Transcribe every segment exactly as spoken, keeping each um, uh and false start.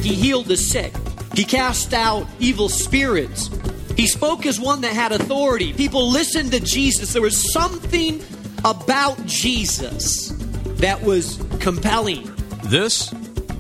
He healed the sick. He cast out evil spirits. He spoke as one that had authority. People listened to Jesus. There was something about Jesus that was compelling. This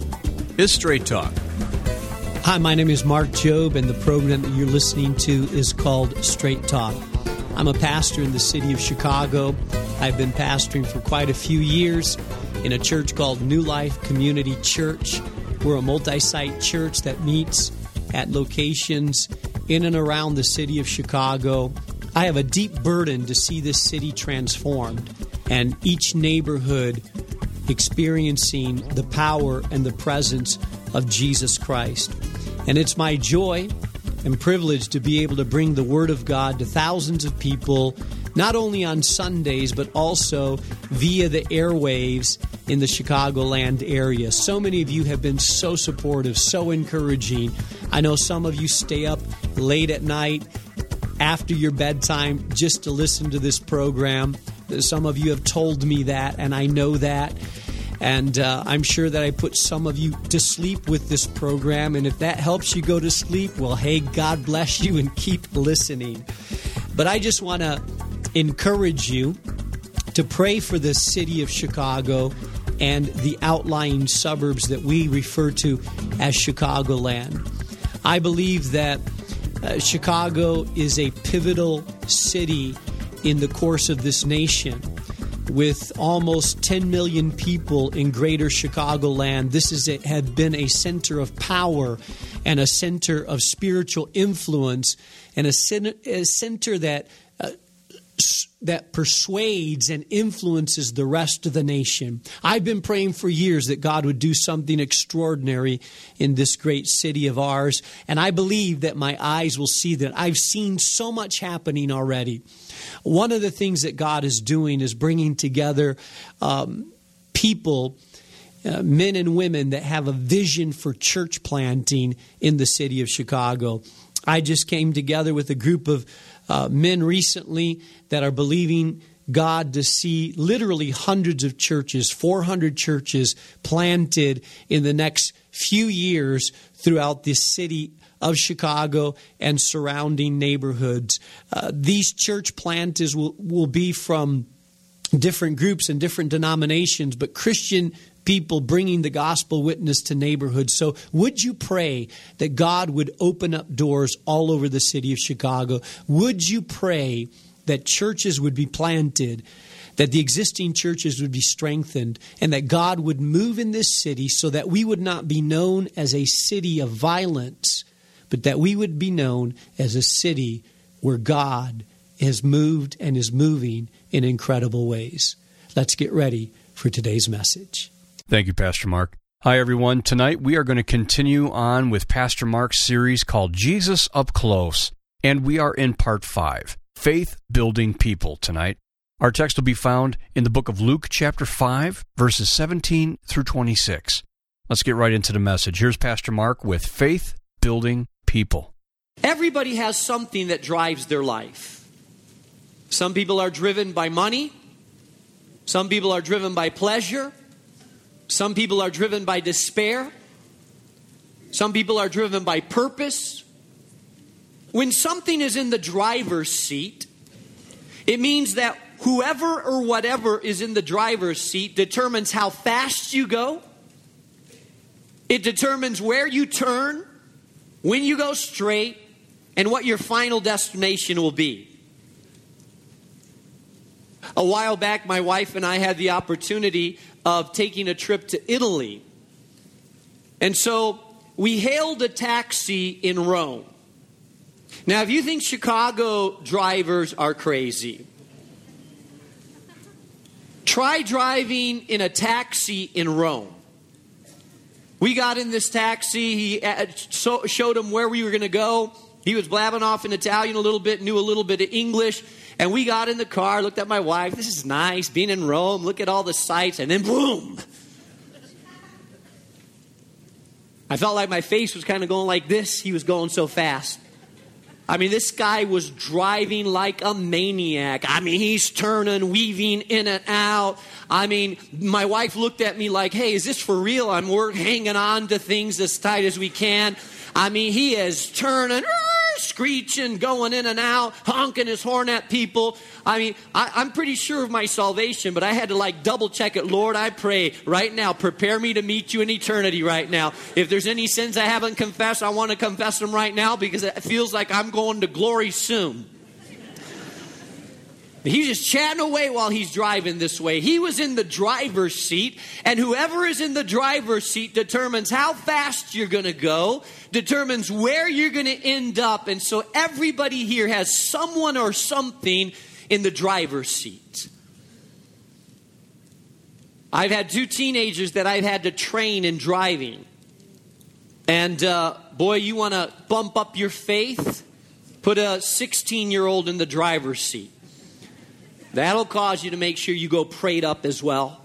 is Straight Talk. Hi, my name is Mark Jobe, and the program that you're listening to is called Straight Talk. I'm a pastor in the city of Chicago. I've been pastoring for quite a few years in a church called New Life Community Church. We're a multi-site church that meets at locations in and around the city of Chicago. I have a deep burden to see this city transformed and each neighborhood experiencing the power and the presence of Jesus Christ. And it's my joy and privilege to be able to bring the Word of God to thousands of people, not only on Sundays, but also via the airwaves in the Chicagoland area. So many of you have been so supportive, so encouraging. I know some of you stay up late at night after your bedtime just to listen to this program. Some of you have told me that, and I know that. And uh, I'm sure that I put some of you to sleep with this program. And if that helps you go to sleep, well, hey, God bless you and keep listening. But I just want to encourage you to pray for the city of Chicago and the outlying suburbs that we refer to as Chicagoland. I believe that uh, Chicago is a pivotal city in the course of this nation. With almost ten million people in greater Chicagoland, this is a, had been a center of power and a center of spiritual influence and a, a center that uh, that persuades and influences the rest of the nation. I've been praying for years that God would do something extraordinary in this great city of ours, and I believe that my eyes will see that. I've seen so much happening already. One of the things that God is doing is bringing together um, people, uh, men and women that have a vision for church planting in the city of Chicago. I just came together with a group of uh, men recently that are believing God to see literally hundreds of churches, four hundred churches planted in the next few years throughout this city of Chicago and surrounding neighborhoods. Uh, these church planters will, will be from different groups and different denominations, but Christian people bringing the gospel witness to neighborhoods. So would you pray that God would open up doors all over the city of Chicago? Would you pray that churches would be planted, that the existing churches would be strengthened, and that God would move in this city so that we would not be known as a city of violence, but that we would be known as a city where God has moved and is moving in incredible ways. Let's get ready for today's message. Thank you, Pastor Mark. Hi, everyone. Tonight we are going to continue on with Pastor Mark's series called Jesus Up Close, and we are in part five, Faith Building People tonight. Our text will be found in the book of Luke, chapter five, verses seventeen through twenty-six. Let's get right into the message. Here's Pastor Mark with Faith Building People. Everybody has something that drives their life. Some people are driven by money. Some people are driven by pleasure. Some people are driven by despair. Some people are driven by purpose. When something is in the driver's seat, it means that whoever or whatever is in the driver's seat determines how fast you go. It determines where you turn, when you go straight, and what your final destination will be. A while back, my wife and I had the opportunity of taking a trip to Italy. And so we hailed a taxi in Rome. Now, if you think Chicago drivers are crazy, try driving in a taxi in Rome. We got in this taxi. He showed him where we were going to go. He was blabbing off in Italian a little bit, knew a little bit of English. And we got in the car, looked at my wife. This is nice, being in Rome. Look at all the sights. And then boom. I felt like my face was kind of going like this. He was going so fast. I mean, this guy was driving like a maniac. I mean, he's turning, weaving in and out. I mean, my wife looked at me like, hey, is this for real? I'm we're hanging on to things as tight as we can. I mean, he is turning, screeching, going in and out, honking his horn at people. I mean, I, I'm pretty sure of my salvation, but I had to like double check it. Lord, I pray right now, prepare me to meet you in eternity right now. If there's any sins I haven't confessed, I want to confess them right now because it feels like I'm going to glory soon. He's just chatting away while he's driving this way. He was in the driver's seat, and whoever is in the driver's seat determines how fast you're going to go, determines where you're going to end up. And so everybody here has someone or something in the driver's seat. I've had two teenagers that I've had to train in driving. And uh, boy, you want to bump up your faith? Put a sixteen-year-old in the driver's seat. That'll cause you to make sure you go prayed up as well.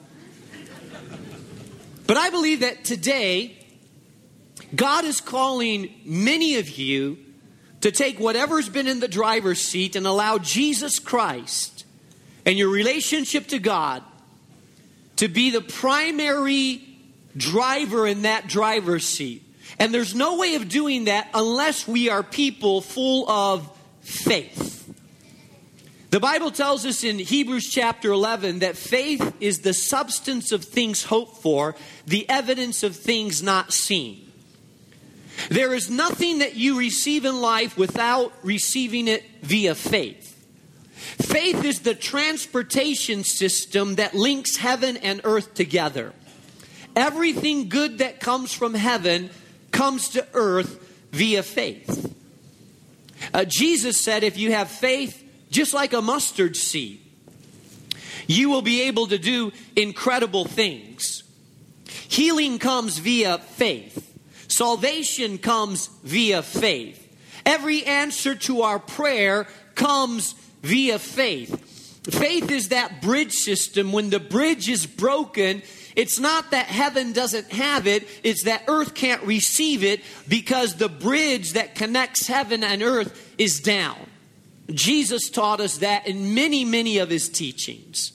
But I believe that today, God is calling many of you to take whatever's been in the driver's seat and allow Jesus Christ and your relationship to God to be the primary driver in that driver's seat. And there's no way of doing that unless we are people full of faith. The Bible tells us in Hebrews chapter eleven that faith is the substance of things hoped for, the evidence of things not seen. There is nothing that you receive in life without receiving it via faith. Faith is the transportation system that links heaven and earth together. Everything good that comes from heaven comes to earth via faith. Uh, Jesus said, if you have faith just like a mustard seed, you will be able to do incredible things. Healing comes via faith. Salvation comes via faith. Every answer to our prayer comes via faith. Faith is that bridge system. When the bridge is broken, it's not that heaven doesn't have it, it's that earth can't receive it because the bridge that connects heaven and earth is down. Jesus taught us that in many, many of his teachings.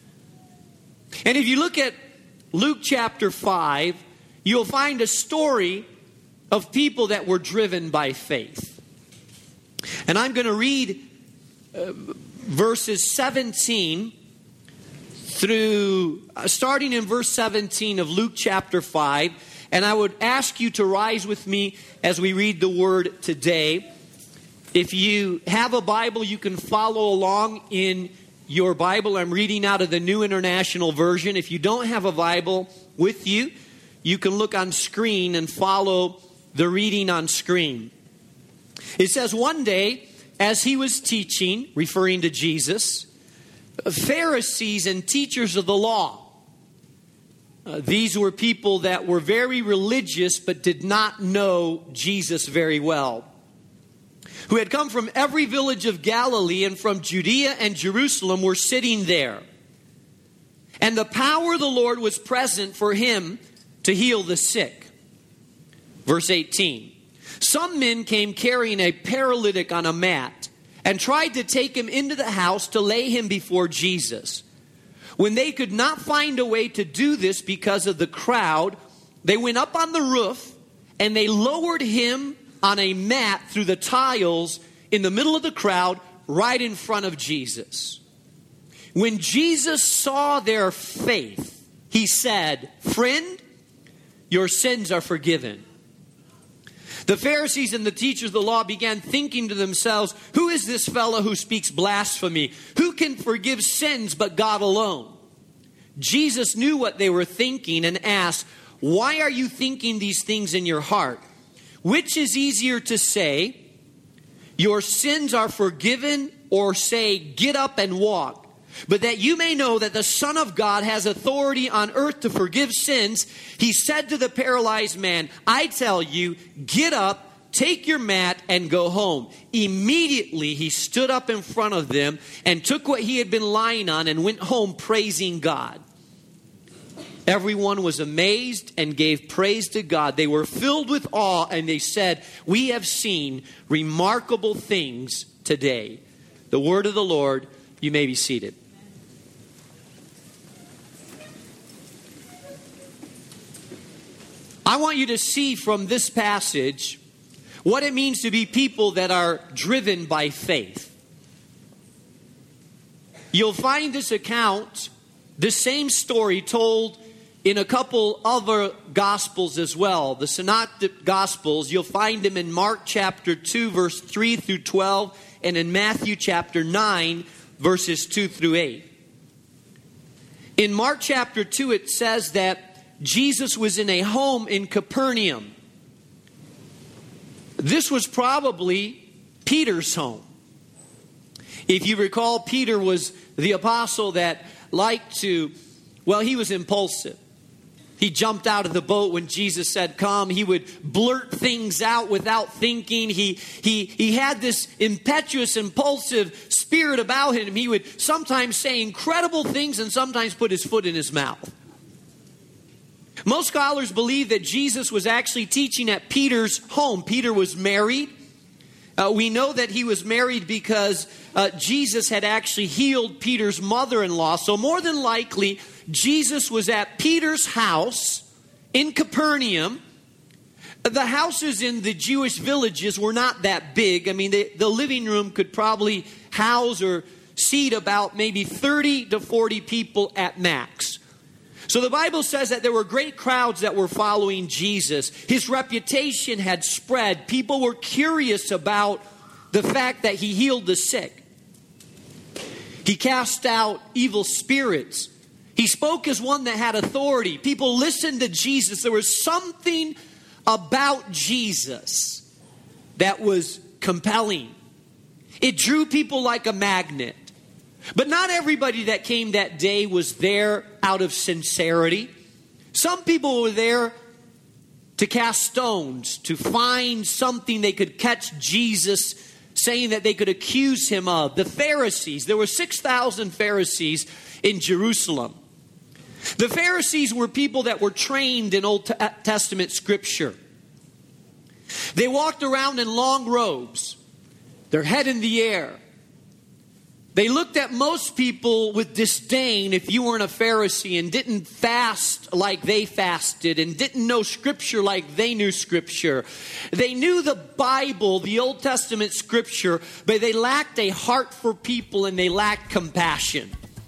And if you look at Luke chapter five, you'll find a story of people that were driven by faith. And I'm going to read uh, verses seventeen through, uh, starting in verse seventeen of Luke chapter five. And I would ask you to rise with me as we read the word today. If you have a Bible, you can follow along in your Bible. I'm reading out of the New International Version. If you don't have a Bible with you, you can look on screen and follow the reading on screen. It says, one day, as he was teaching, referring to Jesus, Pharisees and teachers of the law, uh, these were people that were very religious but did not know Jesus very well, who had come from every village of Galilee and from Judea and Jerusalem, were sitting there. And the power of the Lord was present for him to heal the sick. Verse eighteen. Some men came carrying a paralytic on a mat and tried to take him into the house to lay him before Jesus. When they could not find a way to do this because of the crowd, they went up on the roof and they lowered him on a mat through the tiles in the middle of the crowd, right in front of Jesus. When Jesus saw their faith, he said, "Friend, your sins are forgiven." The Pharisees and the teachers of the law began thinking to themselves, "Who is this fellow who speaks blasphemy? Who can forgive sins but God alone?" Jesus knew what they were thinking and asked, "Why are you thinking these things in your heart? Which is easier to say, 'Your sins are forgiven,' or say, 'Get up and walk'? But that you may know that the Son of God has authority on earth to forgive sins," he said to the paralyzed man, "I tell you, get up, take your mat, and go home." Immediately he stood up in front of them and took what he had been lying on and went home praising God. Everyone was amazed and gave praise to God. They were filled with awe, and they said, "We have seen remarkable things today." The word of the Lord. You may be seated. I want you to see from this passage what it means to be people that are driven by faith. You'll find this account, the same story, told in a couple other Gospels as well. The Synoptic Gospels, you'll find them in Mark chapter two, verse three through twelve, and in Matthew chapter nine, verses two through eight. In Mark chapter two, it says that Jesus was in a home in Capernaum. This was probably Peter's home. If you recall, Peter was the apostle that liked to, well, he was impulsive. He jumped out of the boat when Jesus said, "Come." He would blurt things out without thinking. He, he, he had this impetuous, impulsive spirit about him. He would sometimes say incredible things and sometimes put his foot in his mouth. Most scholars believe that Jesus was actually teaching at Peter's home. Peter was married. Uh, we know that he was married because uh, Jesus had actually healed Peter's mother-in-law. So more than likely, Jesus was at Peter's house in Capernaum. The houses in the Jewish villages were not that big. I mean, the, the living room could probably house or seat about maybe thirty to forty people at max. So the Bible says that there were great crowds that were following Jesus. His reputation had spread. People were curious about the fact that he healed the sick. He cast out evil spirits. He spoke as one that had authority. People listened to Jesus. There was something about Jesus that was compelling. It drew people like a magnet. But not everybody that came that day was there out of sincerity. Some people were there to cast stones, to find something they could catch Jesus saying that they could accuse him of. The Pharisees, there were six thousand Pharisees in Jerusalem. The Pharisees were people that were trained in Old Testament scripture. They walked around in long robes, their head in the air. They looked at most people with disdain if you weren't a Pharisee and didn't fast like they fasted and didn't know Scripture like they knew Scripture. They knew the Bible, the Old Testament Scripture, but they lacked a heart for people and they lacked compassion.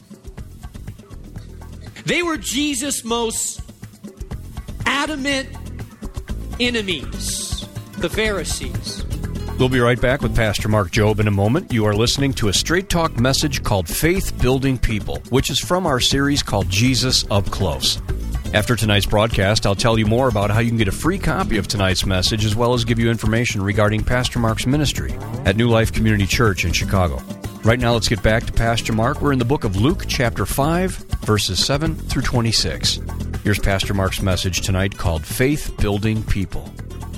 They were Jesus' most adamant enemies, the Pharisees. We'll be right back with Pastor Mark Jobe in a moment. You are listening to a Straight Talk message called Faith Building People, which is from our series called Jesus Up Close. After tonight's broadcast, I'll tell you more about how you can get a free copy of tonight's message, as well as give you information regarding Pastor Mark's ministry at New Life Community Church in Chicago. Right now, let's get back to Pastor Mark. We're in the book of Luke, chapter five, verses seven through twenty-six. Here's Pastor Mark's message tonight called Faith Building People.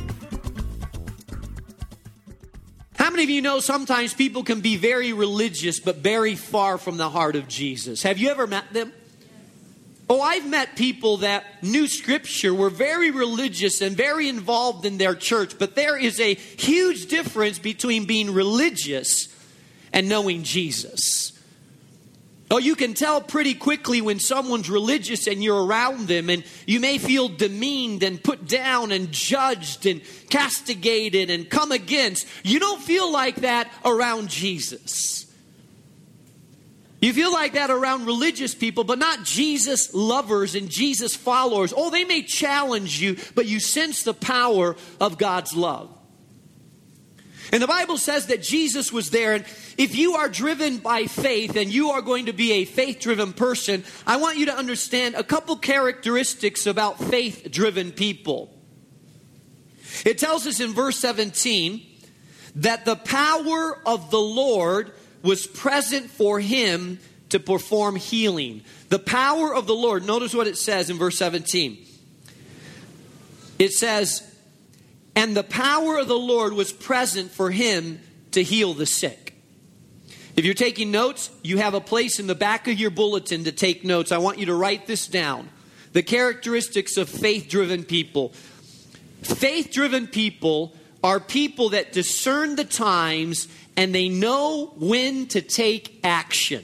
How many of you know sometimes people can be very religious but very far from the heart of Jesus? Have you ever met them? Oh, I've met people that knew Scripture, were very religious and very involved in their church, but there is a huge difference between being religious and knowing Jesus. Oh, you can tell pretty quickly when someone's religious and you're around them, and you may feel demeaned and put down and judged and castigated and come against. You don't feel like that around Jesus. You feel like that around religious people, but not Jesus lovers and Jesus followers. Oh, they may challenge you, but you sense the power of God's love. And the Bible says that Jesus was there, and if you are driven by faith and you are going to be a faith-driven person, I want you to understand a couple characteristics about faith-driven people. It tells us in verse seventeen that the power of the Lord was present for him to perform healing. The power of the Lord, notice what it says in verse seventeen. It says, and the power of the Lord was present for him to heal the sick. If you're taking notes, you have a place in the back of your bulletin to take notes. I want you to write this down. the characteristics of faith-driven people. Faith-driven people are people that discern the times and they know when to take action.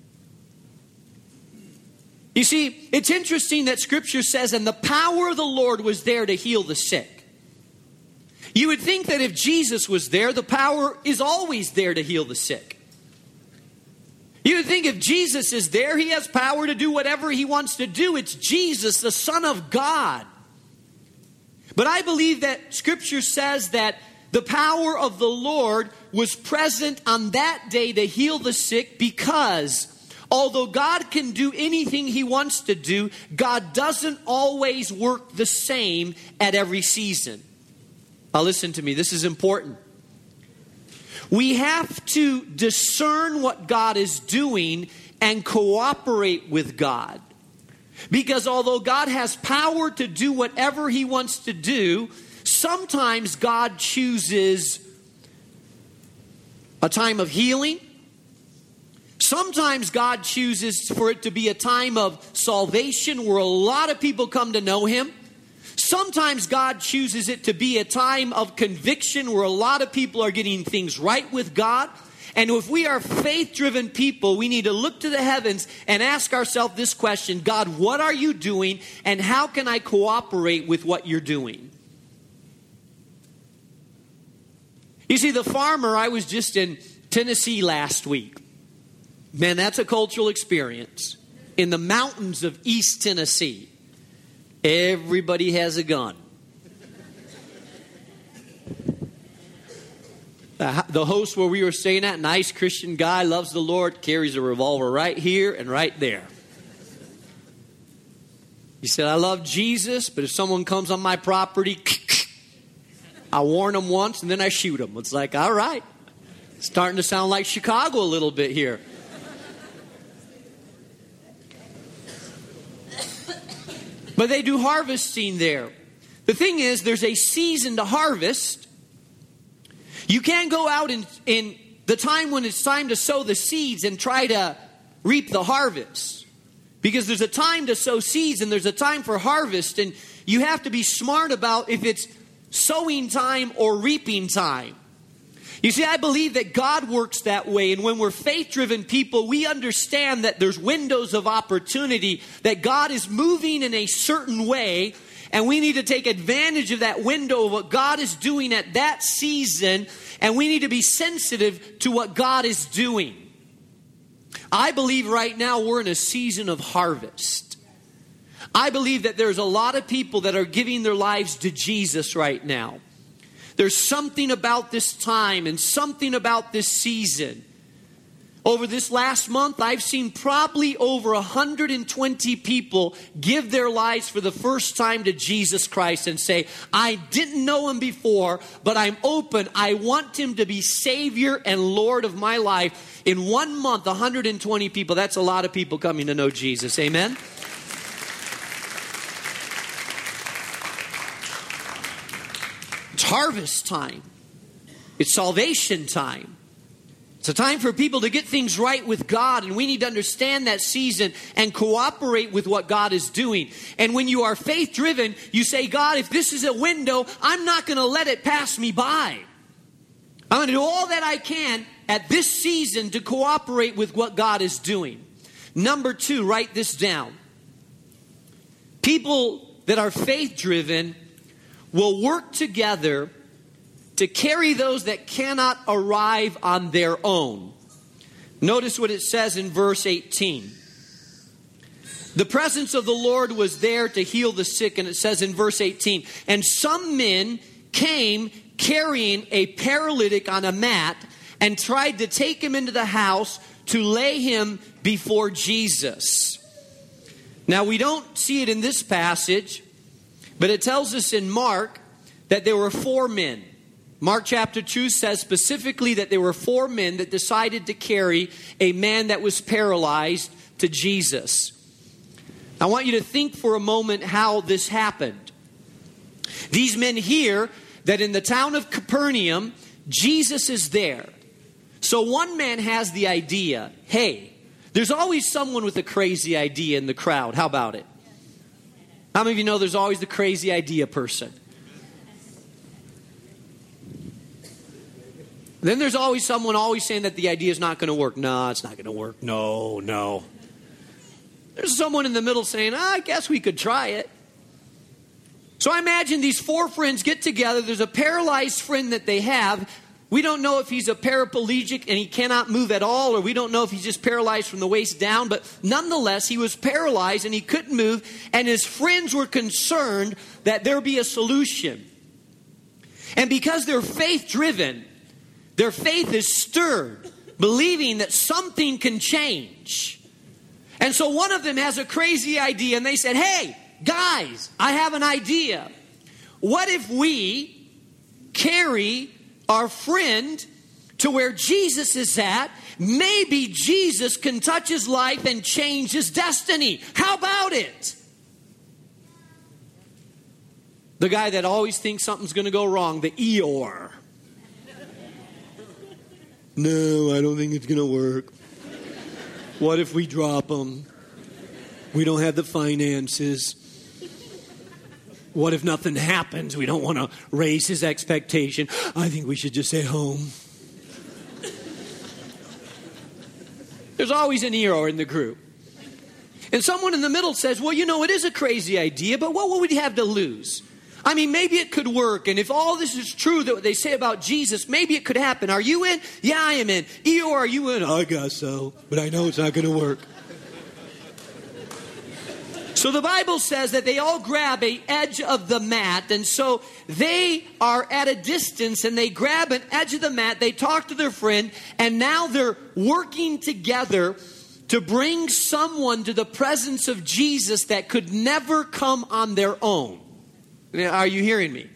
You see, it's interesting that Scripture says, and the power of the Lord was there to heal the sick. You would think that if Jesus was there, the power is always there to heal the sick. You would think if Jesus is there, he has power to do whatever he wants to do. It's Jesus, the Son of God. But I believe that Scripture says that the power of the Lord was present on that day to heal the sick because although God can do anything he wants to do, God doesn't always work the same at every season. Now listen to me, this is important. We have to discern what God is doing and cooperate with God. Because although God has power to do whatever he wants to do, sometimes God chooses a time of healing. Sometimes God chooses for it to be a time of salvation where a lot of people come to know him. Sometimes God chooses it to be a time of conviction where a lot of people are getting things right with God. And if we are faith-driven people, we need to look to the heavens and ask ourselves this question: God, what are you doing and how can I cooperate with what you're doing? You see, the farmer, I was just in Tennessee last week. Man, that's a cultural experience. In the mountains of East Tennessee, everybody has a gun. The host where we were staying at, nice Christian guy, loves the Lord, carries a revolver right here and right there. He said, I love Jesus, but if someone comes on my property, I warn them once and then I shoot them. It's like, all right. It's starting to sound like Chicago a little bit here. But they do harvesting there. The thing is, there's a season to harvest. You can't go out in, in the time when it's time to sow the seeds and try to reap the harvest. Because there's a time to sow seeds and there's a time for harvest. And you have to be smart about if it's sowing time or reaping time. You see, I believe that God works that way. And when we're faith-driven people, we understand that there's windows of opportunity, that God is moving in a certain way. And we need to take advantage of that window of what God is doing at that season. And we need to be sensitive to what God is doing. I believe right now we're in a season of harvest. I believe that there's a lot of people that are giving their lives to Jesus right now. There's something about this time and something about this season. Over this last month, I've seen probably over one hundred twenty people give their lives for the first time to Jesus Christ and say, I didn't know him before, but I'm open. I want him to be Savior and Lord of my life. In one month, one hundred twenty people. That's a lot of people coming to know Jesus. Amen? It's harvest time. It's salvation time. It's a time for people to get things right with God, and we need to understand that season and cooperate with what God is doing. And when you are faith-driven, you say, God, if this is a window, I'm not going to let it pass me by. I'm going to do all that I can at this season to cooperate with what God is doing. Number two, write this down. People that are faith-driven will work together to carry those that cannot arrive on their own. Notice what it says in verse eighteen. The presence of the Lord was there to heal the sick, and it says in verse eighteen, and some men came carrying a paralytic on a mat and tried to take him into the house to lay him before Jesus. Now we don't see it in this passage, but it tells us in Mark that there were four men. Mark chapter two says specifically that there were four men that decided to carry a man that was paralyzed to Jesus. I want you to think for a moment how this happened. These men hear that in the town of Capernaum, Jesus is there. So one man has the idea, hey, there's always someone with a crazy idea in the crowd. How about it? How many of you know there's always the crazy idea person? Then there's always someone always saying that the idea is not going to work. No, it's not going to work. No, no. There's someone in the middle saying, oh, I guess we could try it. So I imagine these four friends get together. There's a paralyzed friend that they have. We don't know if he's a paraplegic and he cannot move at all, or we don't know if he's just paralyzed from the waist down. But nonetheless, he was paralyzed and he couldn't move. And his friends were concerned that there be a solution. And because they're faith-driven, their faith is stirred, believing that something can change. And so one of them has a crazy idea, and they said, hey, guys, I have an idea. What if we carry our friend to where Jesus is at? Maybe Jesus can touch his life and change his destiny. How about it? The guy that always thinks something's going to go wrong, the Eeyore. No, I don't think it's going to work. What if we drop him? We don't have the finances. What if nothing happens? We don't want to raise his expectation. I think we should just stay home. There's always an Eeyore in the group. And someone in the middle says, well, you know, it is a crazy idea, but what would we have to lose? I mean, maybe it could work. And if all this is true that they say about Jesus, maybe it could happen. Are you in? Yeah, I am in. Eeyore, are you in? I guess so, but I know it's not going to work. So the Bible says that they all grab an edge of the mat. And so they are at a distance and they grab an edge of the mat. They talk to their friend. And now they're working together to bring someone to the presence of Jesus that could never come on their own. Are you hearing me?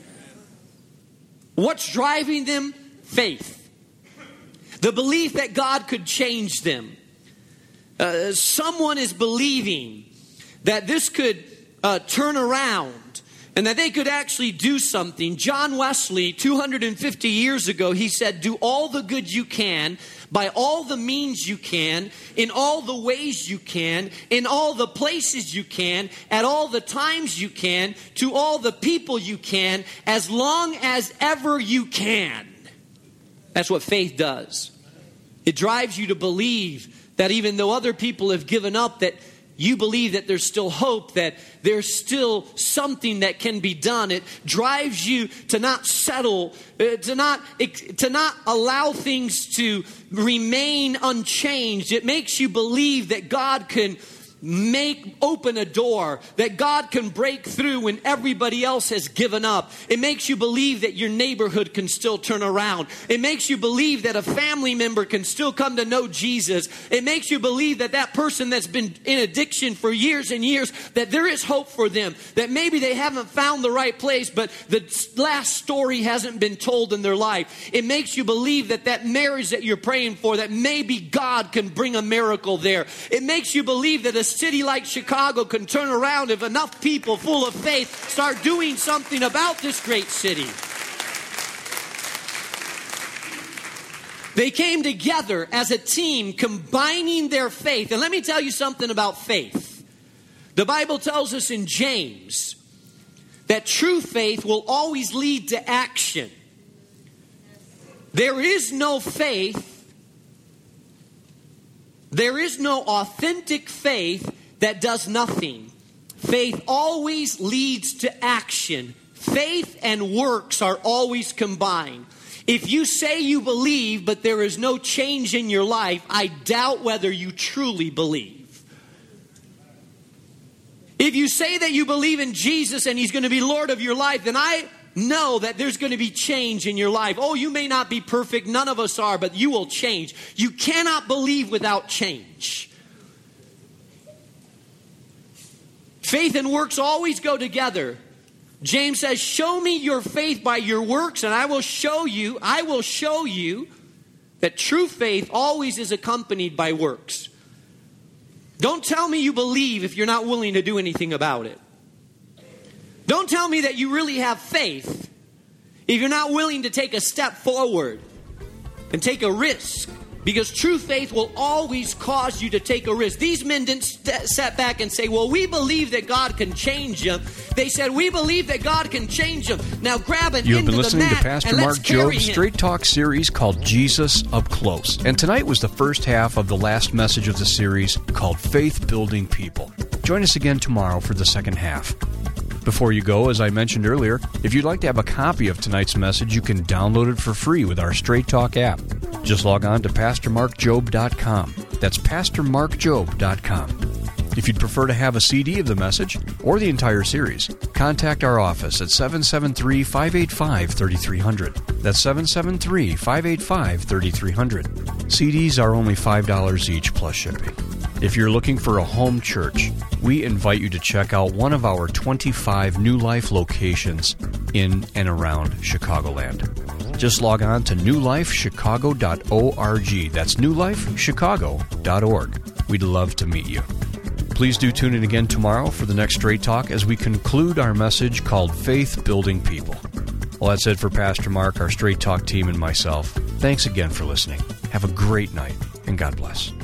What's driving them? Faith. The belief that God could change them. Uh, someone is believing that this could uh, turn around and that they could actually do something. John Wesley, two hundred fifty years ago, he said, do all the good you can, by all the means you can, in all the ways you can, in all the places you can, at all the times you can, to all the people you can, as long as ever you can. That's what faith does. It drives you to believe that even though other people have given up, that you believe that there's still hope, that there's still something that can be done. It drives you to not settle, uh, to not to not allow things to remain unchanged. It makes you believe that God can make open a door, that God can break through when everybody else has given up. It makes you believe that your neighborhood can still turn around. It makes you believe that a family member can still come to know Jesus. It makes you believe that that person that's been in addiction for years and years, that there is hope for them, that maybe they haven't found the right place, but the last story hasn't been told in their life. It makes you believe that that marriage that you're praying for, that maybe God can bring a miracle there. It makes you believe that a city like Chicago can turn around if enough people full of faith start doing something about this great city. They came together as a team, combining their faith. And let me tell you something about faith. The Bible tells us in James that true faith will always lead to action. There is no faith, there is no authentic faith that does nothing. Faith always leads to action. Faith and works are always combined. If you say you believe, but there is no change in your life, I doubt whether you truly believe. If you say that you believe in Jesus and He's going to be Lord of your life, then I know that there's going to be change in your life. Oh, you may not be perfect. None of us are, but you will change. You cannot believe without change. Faith and works always go together. James says, show me your faith by your works, and I will show you, I will show you that true faith always is accompanied by works. Don't tell me you believe if you're not willing to do anything about it. Don't tell me that you really have faith if you're not willing to take a step forward and take a risk Because true faith will always cause you to take a risk. These men didn't st- sat back and say, well, we believe that God can change them. They said, we believe that God can change them. Now grab an You have end been of the listening to mat Pastor and let's Mark carry Job's him. Straight Talk series called Jesus Up Close. And tonight was the first half of the last message of the series called Faith Building People. Join us again tomorrow for the second half. Before you go, as I mentioned earlier, if you'd like to have a copy of tonight's message, you can download it for free with our Straight Talk app. Just log on to pastor mark job dot com. That's pastor mark job dot com. If you'd prefer to have a C D of the message or the entire series, contact our office at seven seven three, five eight five, three three zero zero. That's seven seven three, five eight five, three three zero zero. C Ds are only five dollars each plus shipping. If you're looking for a home church, we invite you to check out one of our twenty-five New Life locations in and around Chicagoland. Just log on to new life chicago dot org. That's new life chicago dot org. We'd love to meet you. Please do tune in again tomorrow for the next Straight Talk as we conclude our message called Faith Building People. Well, that's it for Pastor Mark, our Straight Talk team, and myself. Thanks again for listening. Have a great night, and God bless.